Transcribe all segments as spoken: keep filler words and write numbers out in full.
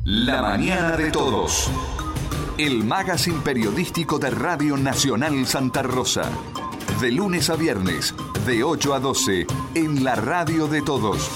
La mañana de todos. El magazine periodístico de Radio Nacional Santa Rosa. De lunes a viernes, de ocho a doce, en la radio de todos.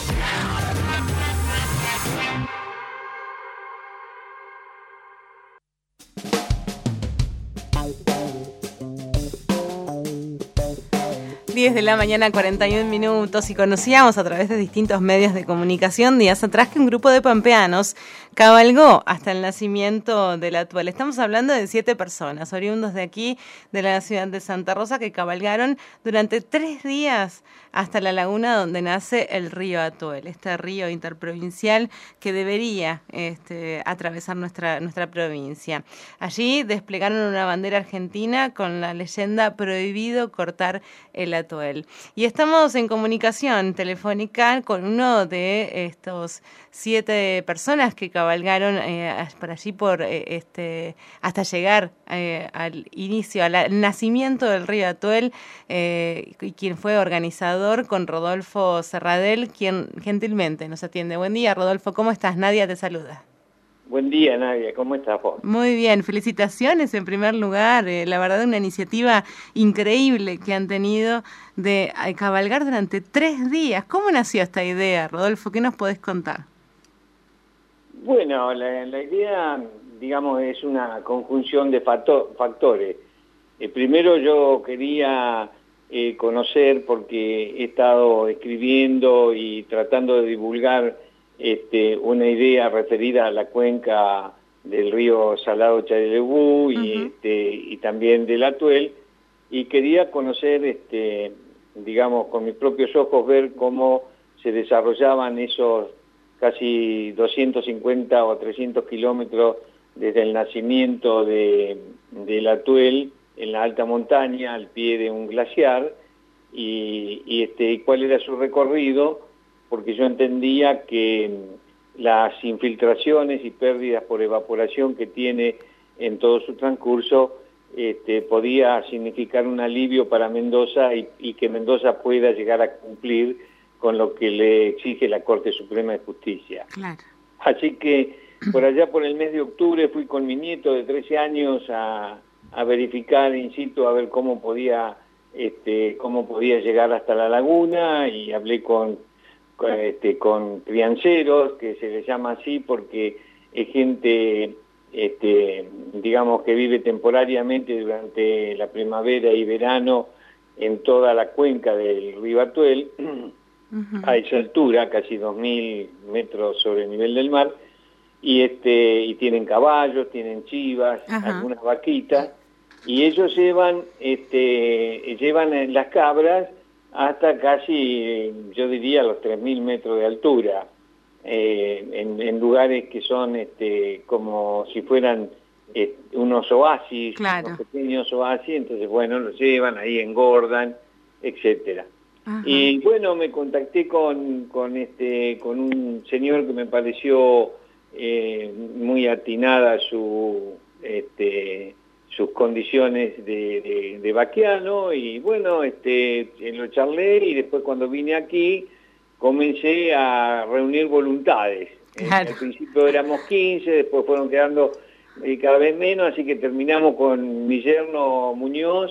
diez de la mañana, cuarenta y un minutos, y conocíamos a través de distintos medios de comunicación días atrás que un grupo de pampeanos cabalgó hasta el nacimiento del Atuel. Estamos hablando de siete personas, oriundos de aquí, de la ciudad de Santa Rosa, que cabalgaron durante tres días hasta la laguna donde nace el río Atuel, este río interprovincial que debería este, atravesar nuestra, nuestra provincia. Allí desplegaron una bandera argentina con la leyenda "Prohibido cortar el Atuel". Y estamos en comunicación telefónica con uno de estos siete personas que cabalgaron eh, por allí por eh, este hasta llegar eh, al inicio, al nacimiento del río Atuel, eh, y quien fue organizador, con Rodolfo Serradell, quien gentilmente nos atiende. Buen día, Rodolfo, ¿cómo estás? Nadia te saluda. Buen día, Nadia, ¿cómo estás vos? Muy bien, felicitaciones en primer lugar, eh, la verdad una iniciativa increíble que han tenido de eh, cabalgar durante tres días. ¿Cómo nació esta idea, Rodolfo? ¿Qué nos podés contar? Bueno, la, la idea, digamos, es una conjunción de factor, factores. Eh, primero yo quería eh, conocer, porque he estado escribiendo y tratando de divulgar Este, una idea referida a la cuenca del río Salado Charelebú y, uh-huh. este, y también del Atuel, y quería conocer, este, digamos, con mis propios ojos, ver cómo se desarrollaban esos casi doscientos cincuenta o trescientos kilómetros desde el nacimiento de, del Atuel en la alta montaña, al pie de un glaciar, y, y este, cuál era su recorrido, porque yo entendía que las infiltraciones y pérdidas por evaporación que tiene en todo su transcurso este, podía significar un alivio para Mendoza y, y que Mendoza pueda llegar a cumplir con lo que le exige la Corte Suprema de Justicia. Claro. Así que por allá por el mes de octubre fui con mi nieto de trece años a, a verificar in situ, a ver cómo podía, este, cómo podía llegar hasta la laguna, y hablé con Este, con crianceros, que se les llama así porque es gente, este, digamos, que vive temporariamente durante la primavera y verano en toda la cuenca del río Atuel, uh-huh. a esa altura, casi dos mil metros sobre el nivel del mar, y, este, y tienen caballos, tienen chivas, uh-huh. algunas vaquitas, y ellos llevan, este, llevan las cabras hasta casi, yo diría, los tres mil metros de altura, eh, en, en lugares que son este, como si fueran eh, unos oasis, claro. unos pequeños oasis. Entonces, bueno, los llevan, ahí engordan, etcétera. Ajá. Y bueno, me contacté con, con, este, con un señor que me pareció eh, muy atinada su... Este, sus condiciones de, de, de vaquiano, y bueno, este, lo charlé, y después cuando vine aquí comencé a reunir voluntades. Claro. Al principio éramos quince, después fueron quedando eh, cada vez menos, así que terminamos con mi yerno Muñoz,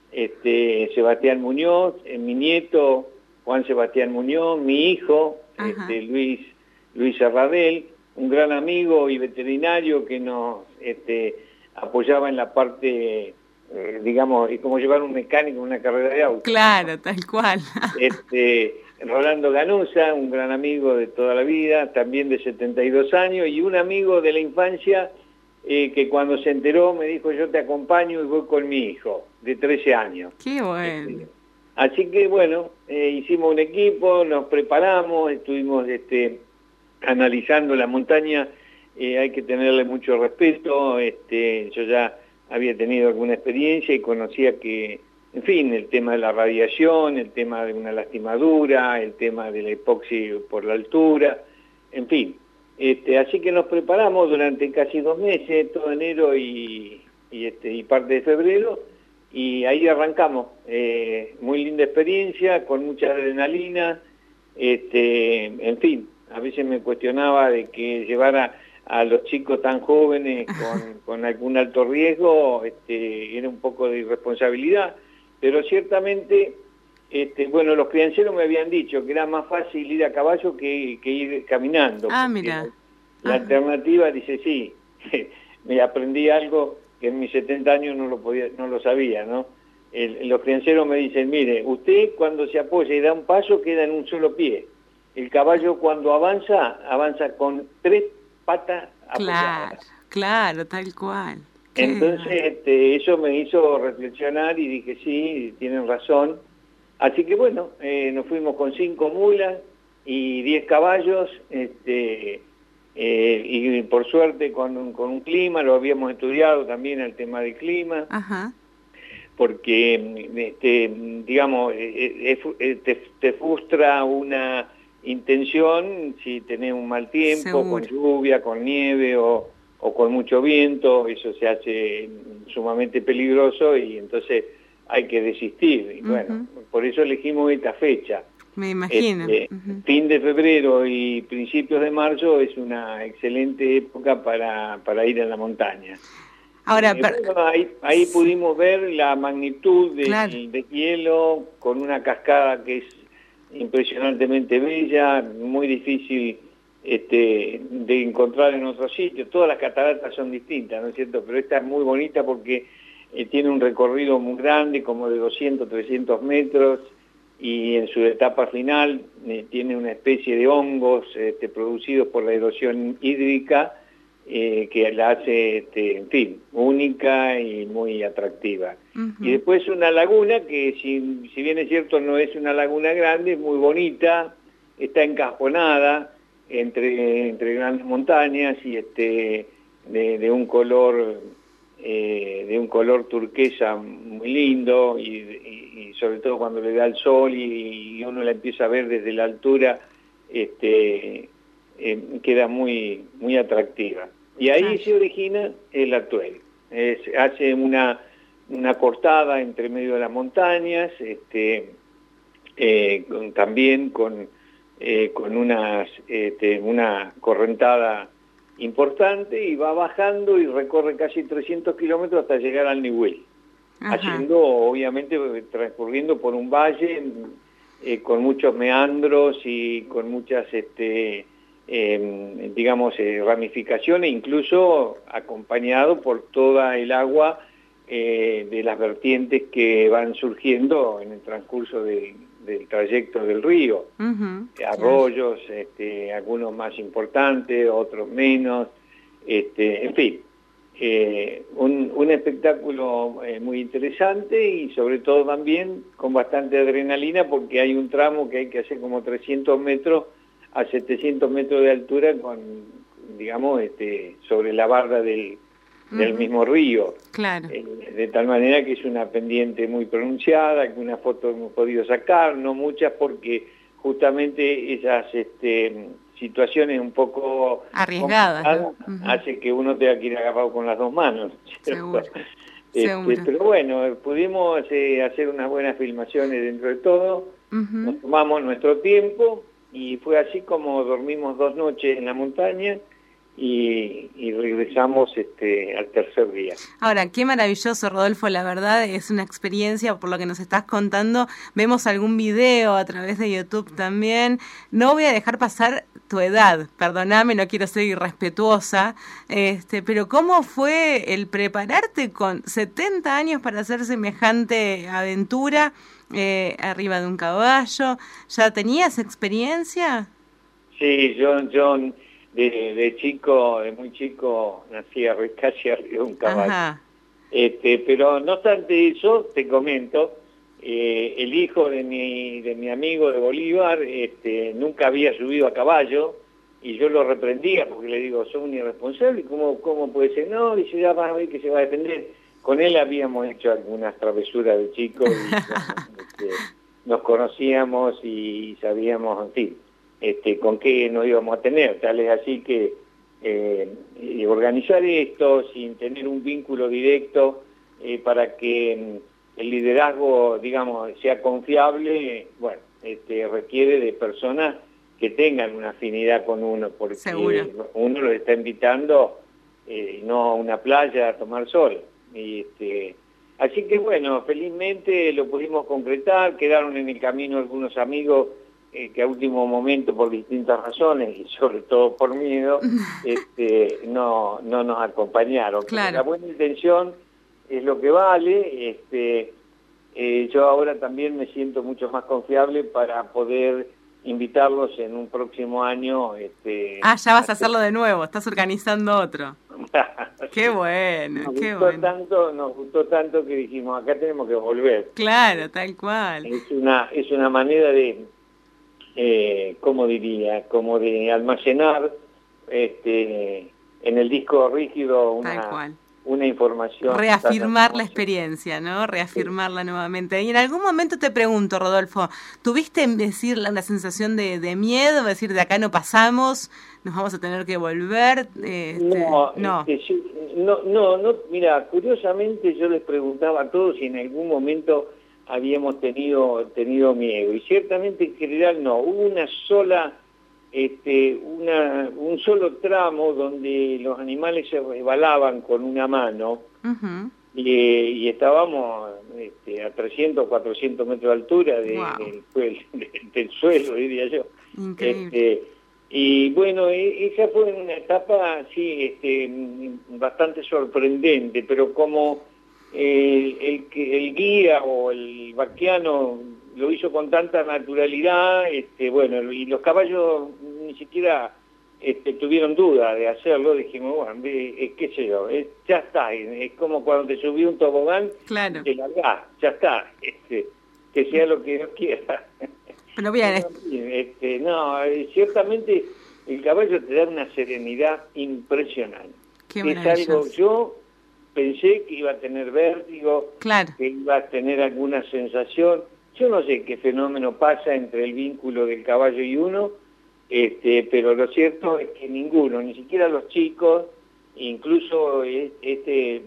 este, Sebastián Muñoz, eh, mi nieto Juan Sebastián Muñoz, mi hijo este, Luis, Luis Serradell, un gran amigo y veterinario que nos... Este, apoyaba en la parte, eh, digamos, y como llevar un mecánico en una carrera de auto. Claro, tal cual. Este, Rolando Ganuza, un gran amigo de toda la vida, también de setenta y dos años, y un amigo de la infancia eh, que cuando se enteró me dijo: yo te acompaño y voy con mi hijo, de trece años. Qué bueno. Este, así que bueno, eh, hicimos un equipo, nos preparamos, estuvimos este, analizando la montaña. Eh, hay que tenerle mucho respeto. Este, yo ya había tenido alguna experiencia y conocía que, en fin, el tema de la radiación, el tema de una lastimadura, el tema de la epoxi por la altura, en fin. Este, así que nos preparamos durante casi dos meses, todo enero y, y, este, y parte de febrero, y ahí arrancamos. Eh, muy linda experiencia, con mucha adrenalina, este, en fin, a veces me cuestionaba de que llevara a los chicos tan jóvenes con, con algún alto riesgo, este, era un poco de irresponsabilidad, pero ciertamente, este, bueno, los crianceros me habían dicho que era más fácil ir a caballo que, que ir caminando. Ah, mira. La, la alternativa, dice, sí, me aprendí algo que en mis setenta años no lo podía, no lo sabía, ¿no? El, los crianceros me dicen, mire, usted cuando se apoya y da un paso queda en un solo pie. El caballo cuando avanza, avanza con tres patas apoyadas. Claro, claro, tal cual. Entonces este, eso me hizo reflexionar y dije, sí, tienen razón. Así que bueno, eh, nos fuimos con cinco mulas y diez caballos, este, eh, y por suerte con un, con un clima, lo habíamos estudiado también el tema del clima. Ajá. Porque, este, digamos, eh, eh, te, te frustra una intención si tenés un mal tiempo, seguro, con lluvia, con nieve o, o con mucho viento, eso se hace sumamente peligroso y entonces hay que desistir. Y uh-huh. Bueno, por eso elegimos esta fecha. Me imagino. Este, uh-huh. Fin de febrero y principios de marzo es una excelente época para, para ir a la montaña. Ahora, eh, bueno, ahí, ahí pudimos ver la magnitud de, claro, de hielo con una cascada que es impresionantemente bella, muy difícil este, de encontrar en otros sitios. Todas las cataratas son distintas, ¿no es cierto? Pero esta es muy bonita porque eh, tiene un recorrido muy grande, como de doscientos, trescientos metros, y en su etapa final eh, tiene una especie de hongos este, producidos por la erosión hídrica, Eh, que la hace, este, en fin, única y muy atractiva. Uh-huh. Y después una laguna que, si, si bien es cierto no es una laguna grande, es muy bonita, está encajonada entre, entre grandes montañas y este de, de un color eh, de un color turquesa muy lindo y, y, y sobre todo cuando le da el sol y, y uno la empieza a ver desde la altura, este eh, queda muy, muy atractiva. Y ahí se origina el Atuel. Es, hace una, una cortada entre medio de las montañas, este, eh, con, también con, eh, con unas, este, una correntada importante, y va bajando y recorre casi trescientos kilómetros hasta llegar al Nihuel. Ajá. Haciendo, obviamente, transcurriendo por un valle eh, con muchos meandros y con muchas... este Eh, digamos, eh, ramificaciones, incluso acompañado por toda el agua eh, de las vertientes que van surgiendo en el transcurso de, del trayecto del río. Uh-huh. Arroyos, este, algunos más importantes, otros menos, este, en fin, eh, un, un espectáculo eh, muy interesante y sobre todo también con bastante adrenalina, porque hay un tramo que hay que hacer como trescientos metros a setecientos metros de altura, con, digamos, este, sobre la barra del, uh-huh. del mismo río. Claro. Eh, de tal manera que es una pendiente muy pronunciada, que una foto hemos podido sacar, no muchas, porque justamente esas este, situaciones un poco arriesgadas, ¿no? Uh-huh. hace que uno tenga que ir agarrado con las dos manos. Seguro. Este, Seguro. Pero bueno, pudimos eh, hacer unas buenas filmaciones dentro de todo, uh-huh. Nos tomamos nuestro tiempo, y fue así como dormimos dos noches en la montaña y, y regresamos este, al tercer día. Ahora, qué maravilloso, Rodolfo, la verdad es una experiencia, por lo que nos estás contando. Vemos algún video a través de YouTube también. No voy a dejar pasar tu edad, perdóname, no quiero ser irrespetuosa, este, pero ¿cómo fue el prepararte con setenta años para hacer semejante aventura? Eh, arriba de un caballo, ¿ya tenías experiencia? Sí, yo, yo de, de chico, de muy chico, nací casi arriba de un caballo. Ajá. Este, pero no obstante eso, te comento, eh, el hijo de mi, de mi amigo de Bolívar este, nunca había subido a caballo, y yo lo reprendía porque le digo, sos un irresponsable, ¿cómo, cómo puede ser? No, dice, ya vas a ver que se va a defender. Con él habíamos hecho algunas travesuras de chicos y bueno, este, nos conocíamos y sabíamos, en fin, este, con qué nos íbamos a tener. Tal es así que eh, organizar esto sin tener un vínculo directo eh, para que el liderazgo, digamos, sea confiable, bueno, este, requiere de personas que tengan una afinidad con uno, porque Seguro. uno los está invitando eh, no a una playa a tomar sol. Y este, así que bueno, felizmente lo pudimos concretar, quedaron en el camino algunos amigos eh, que a último momento, por distintas razones, y sobre todo por miedo, este, no, no nos acompañaron. Claro. Pero la buena intención es lo que vale. Este, eh, yo ahora también me siento mucho más confiable para poder invitarlos en un próximo año. Este, ah, ya vas a hacerlo de nuevo, estás organizando otro. Qué bueno, nos qué gustó bueno. Tanto, nos gustó tanto que dijimos, acá tenemos que volver. Claro, tal cual. Es una, es una manera de, eh, ¿cómo diría? Como de almacenar este, en el disco rígido una, una información. Reafirmar la experiencia, ¿no? Reafirmarla sí. nuevamente. Y en algún momento te pregunto, Rodolfo, ¿tuviste decir una sensación de, de miedo? Decir, de acá no pasamos, nos vamos a tener que volver. Este, no, no. Este, yo, no, no, no, mira, curiosamente yo les preguntaba a todos si en algún momento habíamos tenido, tenido miedo. Y ciertamente en general no. Hubo una sola... Este, una, un solo tramo donde los animales se resbalaban con una mano uh-huh. y, y estábamos este, a trescientos, cuatrocientos metros de altura de, wow. del, del, del suelo, diría yo. Este, y bueno, esa fue una etapa sí, este, bastante sorprendente, pero como eh, el, el guía o el vaquiano lo hizo con tanta naturalidad, este, bueno, y los caballos ni siquiera este, tuvieron duda de hacerlo, dijimos, bueno, eh, qué sé yo, eh, ya está, es como cuando te subí un tobogán, claro. te largás, ya está, este, que sea lo que Dios quiera. Pero bien, este, no, eh, ciertamente el caballo te da una serenidad impresionante. Qué es algo, yo pensé que iba a tener vértigo, claro. que iba a tener alguna sensación. Yo no sé qué fenómeno pasa entre el vínculo del caballo y uno, este, pero lo cierto es que ninguno, ni siquiera los chicos, incluso este,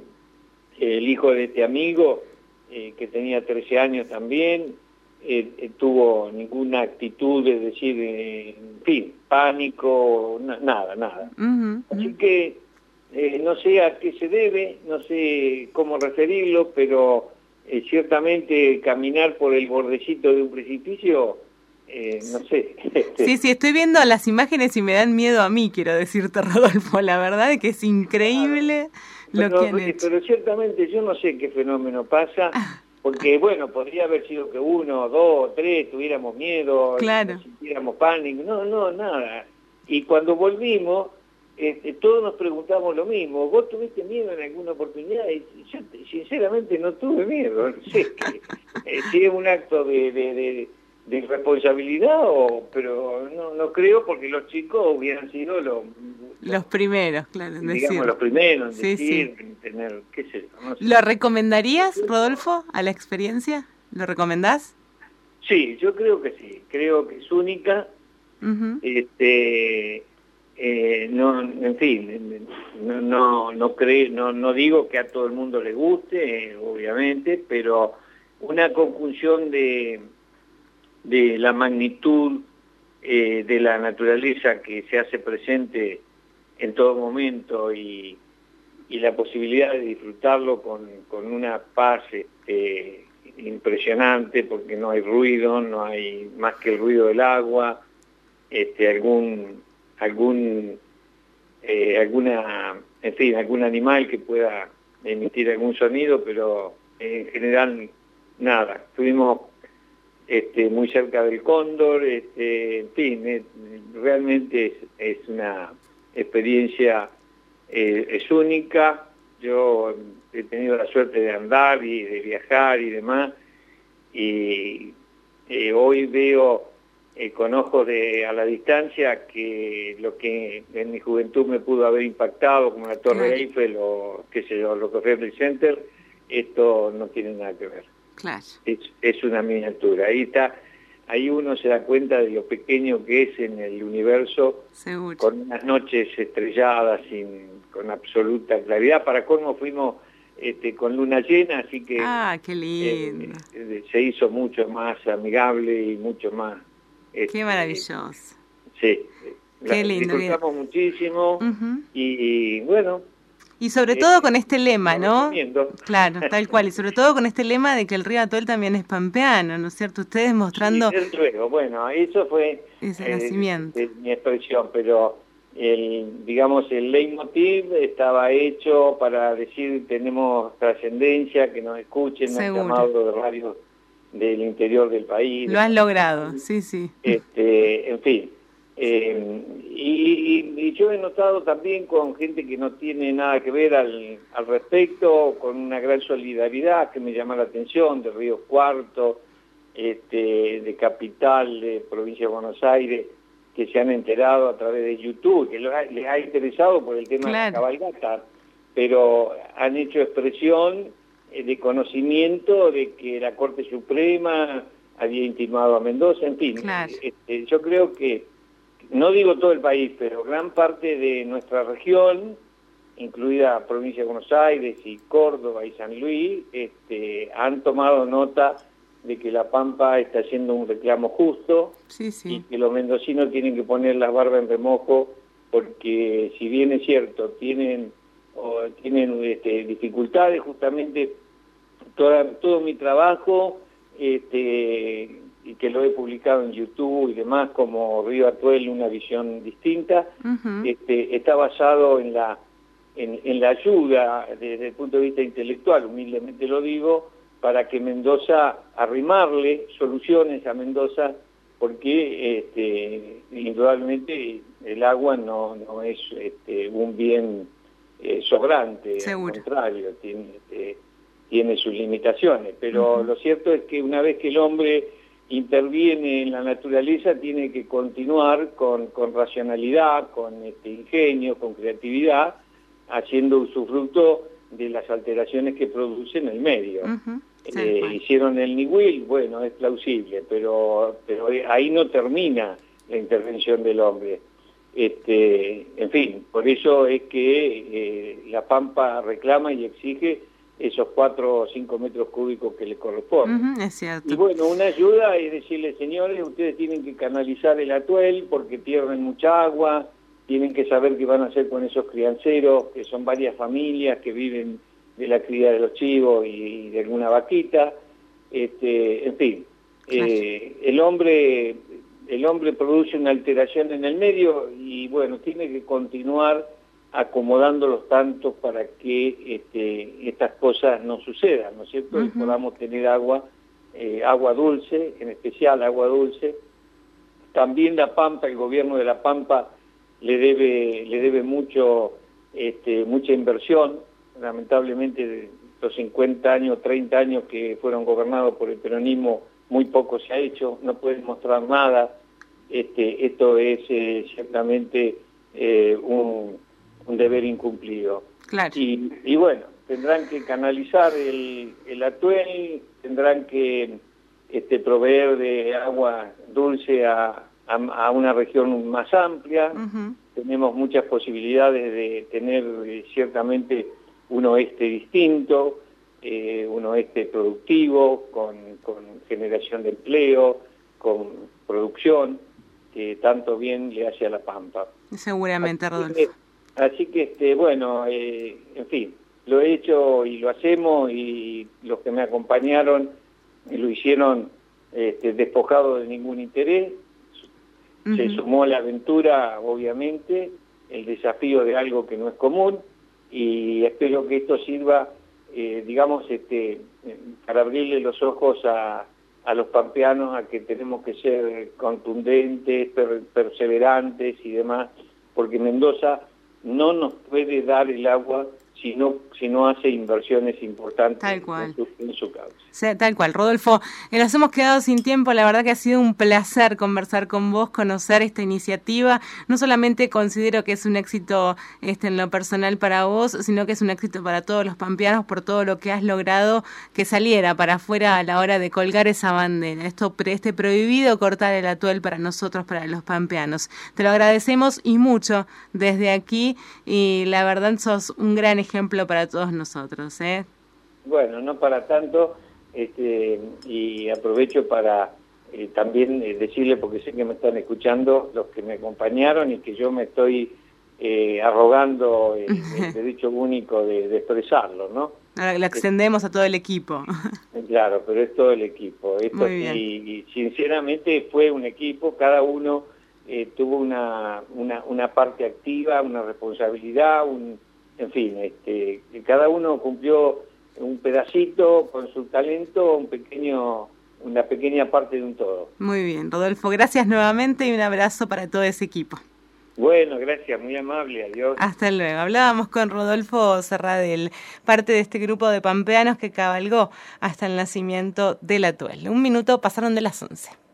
el hijo de este amigo, eh, que tenía trece años también, eh, eh, tuvo ninguna actitud de decir, eh, en fin, pánico, na, nada, nada. Uh-huh, Así uh-huh. que eh, no sé a qué se debe, no sé cómo referirlo, pero... Eh, ciertamente caminar por el bordecito de un precipicio, eh, no sé. Sí, sí, estoy viendo las imágenes y me dan miedo a mí, quiero decirte, Rodolfo, la verdad es que es increíble claro. lo pero, que han hecho. Pero ciertamente yo no sé qué fenómeno pasa, porque bueno, podría haber sido que uno, dos, tres tuviéramos miedo, claro. sintiéramos pánico, no, no, nada. Y cuando volvimos, Este, todos nos preguntamos lo mismo. ¿Vos tuviste miedo en alguna oportunidad? Y yo sinceramente no tuve miedo. No sé que, eh, si es un acto de, de, de, de irresponsabilidad, o, pero no, no creo, porque los chicos hubieran sido los... Los primeros, claro, en digamos, decir. los primeros en sí, decir, sí. en tener, qué sé yo. No sé. ¿Lo recomendarías, Rodolfo, a la experiencia? ¿Lo recomendás? Sí, yo creo que sí. Creo que es única. Uh-huh. Este... Eh, no, en fin, no, no, no, creo, no, no digo que a todo el mundo le guste, eh, obviamente, pero una conjunción de, de la magnitud eh, de la naturaleza que se hace presente en todo momento y, y la posibilidad de disfrutarlo con, con una paz este, impresionante, porque no hay ruido, no hay más que el ruido del agua, este, algún... algún eh, alguna en fin algún animal que pueda emitir algún sonido, pero en general nada. Estuvimos este, muy cerca del cóndor, este, en fin, es, realmente es, es una experiencia eh, es única. Yo he tenido la suerte de andar y de viajar y demás, y eh, hoy veo Eh, con ojos de a la distancia que lo que en mi juventud me pudo haber impactado, como la Torre claro. Eiffel o qué sé yo, Rockefeller Center, esto no tiene nada que ver. Claro. Es, es una miniatura. Ahí está, ahí uno se da cuenta de lo pequeño que es en el universo. Seguro. Con unas noches estrelladas sin, con absoluta claridad. Para colmo fuimos este, con luna llena, así que ah, qué lindo. Eh, eh, se hizo mucho más amigable y mucho más... Qué maravilloso. Sí. Qué lindo. Disfrutamos bien. muchísimo uh-huh. y, y bueno. Y sobre todo eh, con este lema, ¿no? Recomiendo. Claro, tal cual. Y sobre todo con este lema de que el río Atuel también es pampeano, ¿no es cierto? Ustedes mostrando... Sí, desde luego. Bueno, eso fue ese eh, nacimiento. De, de mi expresión, pero el, digamos, el leitmotiv estaba hecho para decir tenemos trascendencia, que nos escuchen, nos han llamado de radio del interior del país. Lo has logrado, sí, sí. Este, en fin. Eh, y, y, y yo he notado también con gente que no tiene nada que ver al, al respecto, con una gran solidaridad que me llama la atención, de Río Cuarto, este, de Capital, de Provincia de Buenos Aires, que se han enterado a través de YouTube, que les ha interesado por el tema claro. de la cabalgata, pero han hecho expresión de conocimiento de que la Corte Suprema había intimado a Mendoza, en fin. Claro. Este, yo creo que no digo todo el país, pero gran parte de nuestra región, incluida Provincia de Buenos Aires y Córdoba y San Luis, este, han tomado nota de que La Pampa está haciendo un reclamo justo sí, sí. y que los mendocinos tienen que poner las barbas en remojo porque si bien es cierto, tienen, o tienen este, dificultades, justamente toda, todo mi trabajo... Este, y que lo he publicado en YouTube y demás, como Río Atuel, una visión distinta, uh-huh. este, está basado en la, en, en la ayuda desde el punto de vista intelectual, humildemente lo digo, para que Mendoza, arrimarle soluciones a Mendoza, porque este, indudablemente el agua no, no es este, un bien eh, sobrante, Seguro. Al contrario, tiene, eh, tiene sus limitaciones, pero uh-huh. lo cierto es que una vez que el hombre interviene en la naturaleza, tiene que continuar con, con racionalidad, con este ingenio, con creatividad, haciendo usufructo de las alteraciones que produce en el medio. Uh-huh. Eh, hicieron el Niwil, bueno, es plausible, pero, pero ahí no termina la intervención del hombre. Este, en fin, por eso es que eh, La Pampa reclama y exige esos cuatro o cinco metros cúbicos que le corresponden. Uh-huh, es cierto. Y bueno, una ayuda es decirle, señores, ustedes tienen que canalizar el Atuel porque pierden mucha agua, tienen que saber qué van a hacer con esos crianceros, que son varias familias que viven de la cría de los chivos y de alguna vaquita. Este, en fin, eh, el hombre, el hombre produce una alteración en el medio y bueno, tiene que continuar acomodando los tantos para que este, estas cosas no sucedan, ¿no es cierto? Uh-huh. Y podamos tener agua, eh, agua dulce, en especial agua dulce. También La Pampa, el gobierno de La Pampa le debe, le debe mucho, este, mucha inversión. Lamentablemente los cincuenta años, treinta años que fueron gobernados por el peronismo, muy poco se ha hecho, no pueden mostrar nada. Este, esto es eh, ciertamente eh, un... un deber incumplido. Claro. Y, y bueno, tendrán que canalizar el, el Atuel, tendrán que este, proveer de agua dulce a, a, a una región más amplia. Uh-huh. Tenemos muchas posibilidades de tener eh, ciertamente un oeste distinto, eh, un oeste productivo, con, con generación de empleo, con producción, que tanto bien le hace a La Pampa. Seguramente, Así Rodolfo. Que, Así que, este, bueno, eh, en fin, lo he hecho y lo hacemos y los que me acompañaron lo hicieron este, despojado de ningún interés. Uh-huh. Se sumó a la aventura, obviamente, el desafío de algo que no es común y espero que esto sirva, eh, digamos, este, para abrirle los ojos a, a los pampeanos a que tenemos que ser contundentes, per, perseverantes y demás, porque Mendoza no nos puede dar el agua si no, si no hace inversiones importantes tal cual. En, su, en su causa. Sí, tal cual. Rodolfo, eh, nos hemos quedado sin tiempo, la verdad que ha sido un placer conversar con vos, conocer esta iniciativa. No solamente considero que es un éxito este, en lo personal para vos, sino que es un éxito para todos los pampeanos por todo lo que has logrado que saliera para afuera a la hora de colgar esa bandera. Esto, este prohibido cortar el Atuel para nosotros, para los pampeanos. Te lo agradecemos y mucho desde aquí y la verdad sos un gran ejemplo ejemplo para todos nosotros, ¿eh? Bueno, no para tanto, este, y aprovecho para eh, también eh, decirle, porque sé que me están escuchando, los que me acompañaron y que yo me estoy eh, arrogando el, el derecho único de, de expresarlo, ¿no? Ahora la extendemos a todo el equipo. Claro, pero es todo el equipo. Esto, Muy bien. Y, y sinceramente fue un equipo, cada uno eh, tuvo una, una, una parte activa, una responsabilidad, un, en fin, este, cada uno cumplió un pedacito con su talento, un pequeño, una pequeña parte de un todo. Muy bien, Rodolfo, gracias nuevamente y un abrazo para todo ese equipo. Bueno, gracias, muy amable, adiós. Hasta luego. Hablábamos con Rodolfo Serradell, parte de este grupo de pampeanos que cabalgó hasta el nacimiento del Atuel. Un minuto pasaron de las once.